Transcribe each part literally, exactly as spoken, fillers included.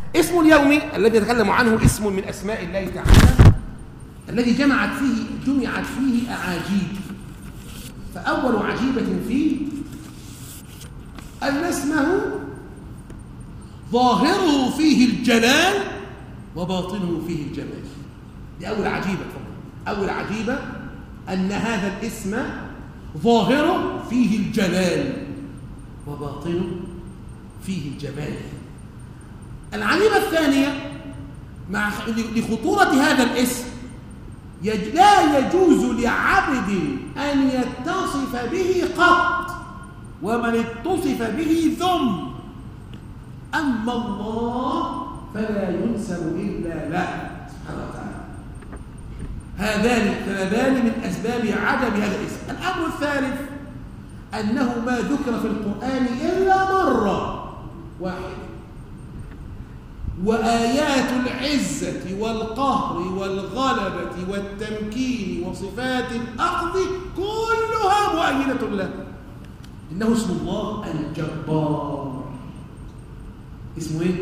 اسم اليوم الذي نتكلم عنه اسم من أسماء الله تعالى الذي جمعت فيه جمعت فيه أعاجيب. فأول عجيبة فيه أن اسمه ظاهره فيه الجلال وباطنه فيه الجمال. دي أول عجيبة. أول عجيبة أن هذا الاسم ظاهره فيه الجلال وباطنه فيه الجمال. العجيبة الثانية مع لخطورة هذا الاسم لا يجوز لعبد أن يتصف به قط، ومن اتصف به ذم، أما الله فلا ينسب إلا له سبحانه وتعالى. هذان هذان من أسباب عدم هذا الاسم. الأمر الثالث أنه ما ذكر في القرآن إلا مرة واحدة، وآيات العزة والقهر والغلبة والتمكين وصفات الأخذ كلها مؤيدة له. إنه اسم الله الجبار. اسمه إيه؟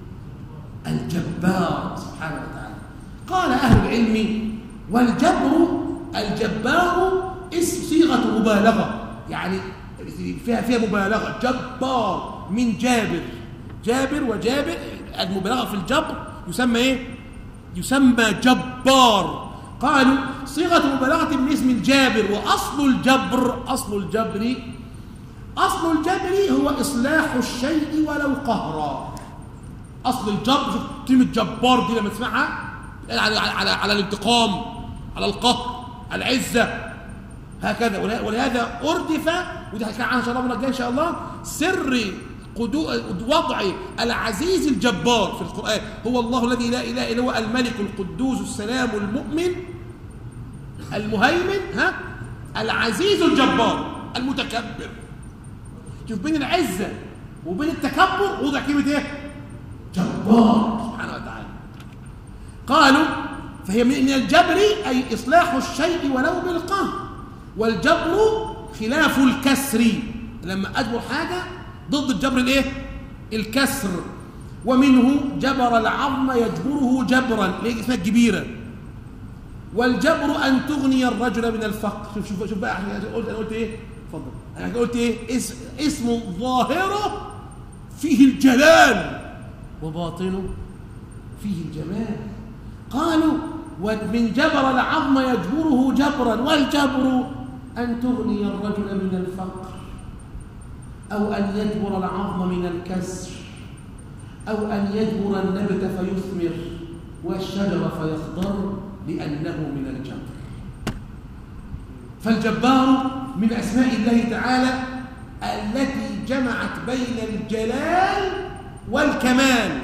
الجبار سبحانه وتعالى. قال أهل العلم: والجبر الجبار اسم صيغة مبالغة، يعني فيها فيها مبالغة. جبار من جابر، جابر وجابر، المبالغة في الجبر يسمى إيه؟ يسمى جبار. قالوا صيغة مبالغة من اسم الجابر. وأصل الجبر أصل الجبر أصل الجبر هو إصلاح الشيء ولو قهرا. أصل الجبر، كلمة جبار دي لما تسمعها على على على الانتقام، على القهر، على العزة، هكذا. ولهذا أردف، ودي هنتكلم عنها إن شاء الله إن شاء الله، سر وضع العزيز الجبار في القرآن. هو الله الذي لا إله إلا هو الملك القدوس السلام المؤمن المهيمن ها العزيز الجبار المتكبر. شوف بين العزة وبين التكبر وضع كلمة ايه؟ جبار سبحانه وتعالى. قالوا فهي من الجبر أي إصلاح الشيء ولو بالقهر، والجبر خلاف الكسر. لما أجبر حاجة ضد الجبر الايه؟ الكسر. ومنه جبر العظم يجبره جبرا، ليه اسمها الجبيرة. والجبر أن تغني الرجل من الفقر. شوف شوف شوف بقى، احنا قلت انا قلت ايه؟ اتفضل. انا قلت ايه؟ اسم اسم ظاهره فيه الجلال وباطنه فيه الجمال. قالوا ومن جبر العظم يجبره جبرا، والجبر أن تغني الرجل من الفقر، أو أن يجبر العظم من الكسر، أو أن يجبر النبت فيثمر والشجر فيخضر لأنه من الجبر. فالجبار من أسماء الله تعالى التي جمعت بين الجلال والكمال،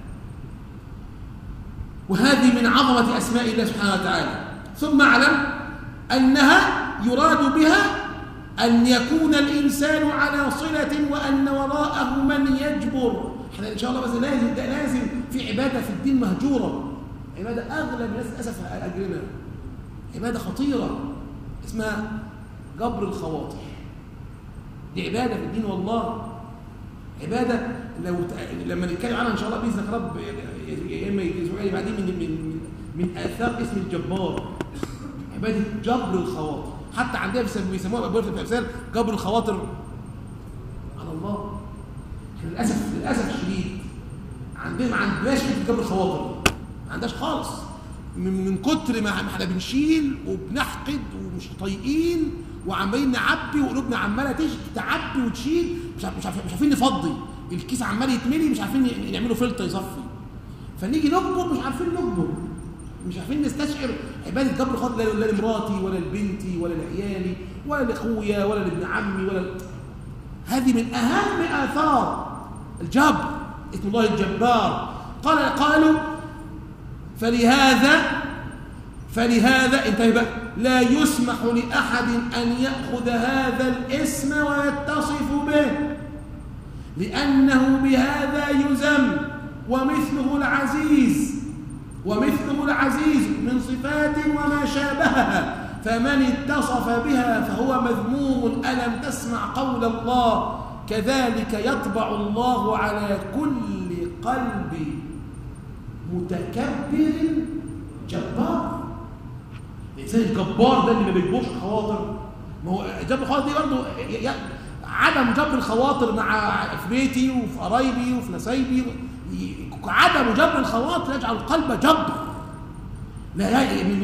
وهذه من عظمة أسماء الله سبحانه وتعالى. ثم اعلم أنها يراد بها أن يكون الإنسان على صلة وأن وراءه من يجبر. احنا إن شاء الله بس لازم ده لازم في عبادة في الدين مهجورة، عبادة أغلب الناس للأسف أجرنا، عبادة خطيرة اسمها جبر الخواطر. دي عبادة في الدين والله، عبادة لو لما نتكلم عنها إن شاء الله بإذن رب يا إما الأسبوع بعدين من من من آثار اسم الجبار، عبادة جبر الخواطر. حتى عندنا بيسموها في الأمثال جبر الخواطر على الله. للأسف للأسف الشديد عندنا ما عندناش جبر الخواطر، ما عندناش خالص. من, من كتر ما احنا بنشيل وبنحقد ومش طايقين وعمالين نعبي وقلوبنا عماله تيجي تعبي وتشيل، مش مش عارفين مش عارفين نفضي الكيس، عمال يتملي مش عارفين نعمله فلتر يصفي، فنيجي نكبر مش عارفين نكبر، مش عارفين نستشعر عباده جبر الخواطر. لا لمراتي ولا لبنتي ولا لعيالي ولا لاخويا ولا لابن عمي ولا ل... هذه من اهم اثار الجبر، اسم الله الجبار. قال قالوا فلهذا فلهذا انتهي بقى لا يسمح لأحد أن يأخذ هذا الاسم ويتصف به، لأنه بهذا يذم. ومثله العزيز ومثله العزيز من صفات وما شابهها، فمن اتصف بها فهو مذموم. ألم تسمع قول الله كذلك يطبع الله على كل قلب متكبر جبار. الإنسان الجبار ده اللي ما بيجبرش الخواطر. ما هو جبر الخواطر دي برضه عدم جبر الخواطر مع في بيتي وفي قرايبي وفي نسايبي. عدم جبر الخواطر يجعل القلب جبر، لا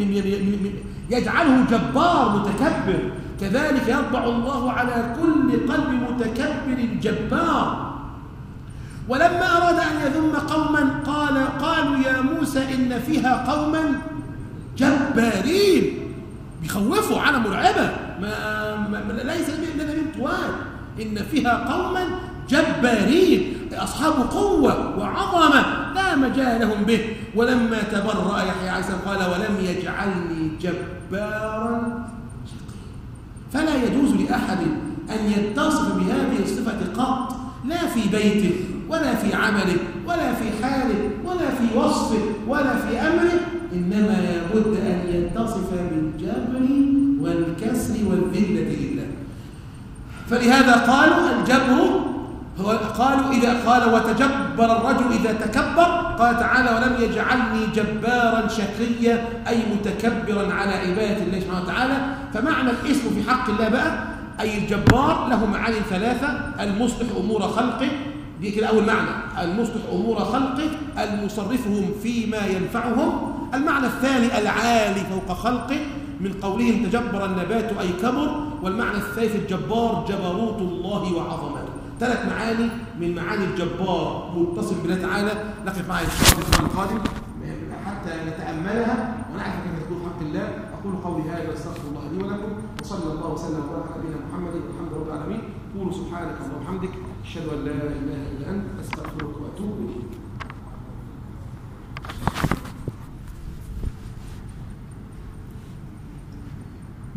يجعله جبار متكبر. كذلك يطبع الله على كل قلب متكبر جبار. ولما أراد أن يذم قوما قال قالوا يا موسى إن فيها قوما جبارين، بيخوفوا على مرعبة ما, ما ليس لنا من طوال. إن فيها قوما جبارين أصحاب قوة وعظمة لا مجال لهم به. ولما تبرأ يحيى عليه السلام قال ولم يجعلني جبارا شقيا. فلا يجوز لأحد أن يتصف بهذه الصفة قط، لا في بيته ولا في عمله ولا في حاله ولا في وصفه ولا في أمره، إنما لابد أن يتصف بالجبر والكسر والذلة لله. فلهذا قالوا الجبر هو، قالوا إذا قال وتجبر الرجل إذا تكبر، قال تعالى ولم يجعلني جبارا شقيا أي متكبرا على عبادة الله سبحانه وتعالى. فمعنى الاسم في حق الله بقى أي الجبار له معاني ثلاثة: المصلح أمور خلقه، دي كده أول معنى، المصلح أمور خلقه المصرفهم فيما ينفعهم. المعنى الثاني العالي فوق خلقه من قولهم تجبر النبات أي كبر. والمعنى الثالث الجبار جبروت الله وعظمته. ثلاث معاني من معاني الجبار متصل بالله تعالى. نقف معها إن شاء الله في القادم حتى نتأملها ونعرف كيف تكون حق الله. أقول قولي هذا واستغفر الله لي ولكم، وصلى الله وسلم وبارك على نبينا محمد والحمد لله رب العالمين. قولوا سبحانك اللهم وبحمدك أشهد أن لا إله إلا أنت أستغفرك وأتوب إليك.